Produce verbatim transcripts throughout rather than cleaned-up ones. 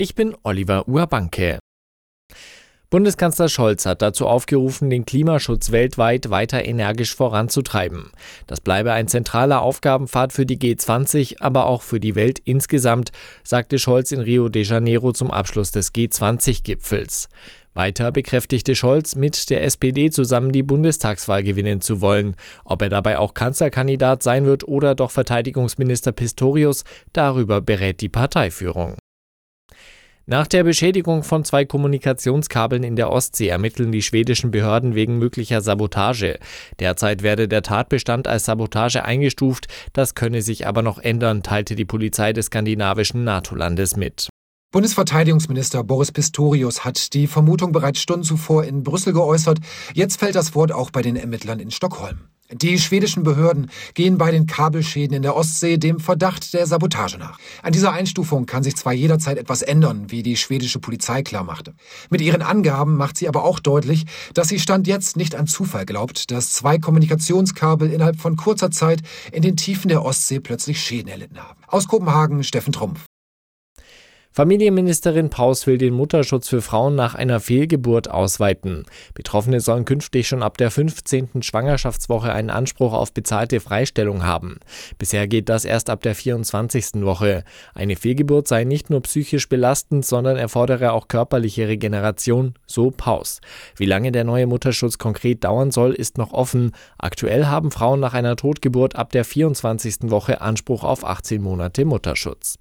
Ich bin Oliver Urbanke. Bundeskanzler Scholz hat dazu aufgerufen, den Klimaschutz weltweit weiter energisch voranzutreiben. Das bleibe ein zentraler Aufgabenpfad für die G zwanzig, aber auch für die Welt insgesamt, sagte Scholz in Rio de Janeiro zum Abschluss des G zwanzig Gipfels. Weiter bekräftigte Scholz, mit der S P D zusammen die Bundestagswahl gewinnen zu wollen. Ob er dabei auch Kanzlerkandidat sein wird oder doch Verteidigungsminister Pistorius, darüber berät die Parteiführung. Nach der Beschädigung von zwei Kommunikationskabeln in der Ostsee ermitteln die schwedischen Behörden wegen möglicher Sabotage. Derzeit werde der Tatbestand als Sabotage eingestuft, das könne sich aber noch ändern, teilte die Polizei des skandinavischen NATO-Landes mit. Bundesverteidigungsminister Boris Pistorius hat die Vermutung bereits Stunden zuvor in Brüssel geäußert. Jetzt fällt das Wort auch bei den Ermittlern in Stockholm. Die schwedischen Behörden gehen bei den Kabelschäden in der Ostsee dem Verdacht der Sabotage nach. An dieser Einstufung kann sich zwar jederzeit etwas ändern, wie die schwedische Polizei klarmachte. Mit ihren Angaben macht sie aber auch deutlich, dass sie Stand jetzt nicht an Zufall glaubt, dass zwei Kommunikationskabel innerhalb von kurzer Zeit in den Tiefen der Ostsee plötzlich Schäden erlitten haben. Aus Kopenhagen, Steffen Trumpf. Familienministerin Paus will den Mutterschutz für Frauen nach einer Fehlgeburt ausweiten. Betroffene sollen künftig schon ab der fünfzehnten Schwangerschaftswoche einen Anspruch auf bezahlte Freistellung haben. Bisher geht das erst ab der vierundzwanzigsten Woche. Eine Fehlgeburt sei nicht nur psychisch belastend, sondern erfordere auch körperliche Regeneration, so Paus. Wie lange der neue Mutterschutz konkret dauern soll, ist noch offen. Aktuell haben Frauen nach einer Totgeburt ab der vierundzwanzigsten Woche Anspruch auf achtzehn Monate Mutterschutz.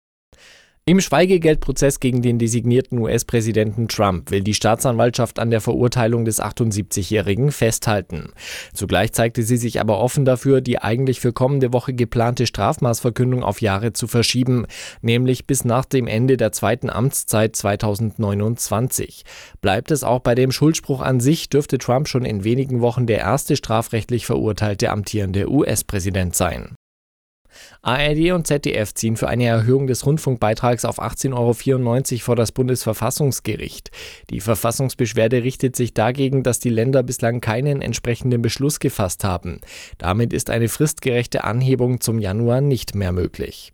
Im Schweigegeldprozess gegen den designierten U S-Präsidenten Trump will die Staatsanwaltschaft an der Verurteilung des achtundsiebzigjährigen festhalten. Zugleich zeigte sie sich aber offen dafür, die eigentlich für kommende Woche geplante Strafmaßverkündung auf Jahre zu verschieben, nämlich bis nach dem Ende der zweiten Amtszeit zweitausendneunundzwanzig. Bleibt es auch bei dem Schuldspruch an sich, dürfte Trump schon in wenigen Wochen der erste strafrechtlich verurteilte amtierende U S-Präsident sein. A R D und Z D F ziehen für eine Erhöhung des Rundfunkbeitrags auf achtzehn Euro vierundneunzig vor das Bundesverfassungsgericht. Die Verfassungsbeschwerde richtet sich dagegen, dass die Länder bislang keinen entsprechenden Beschluss gefasst haben. Damit ist eine fristgerechte Anhebung zum Januar nicht mehr möglich.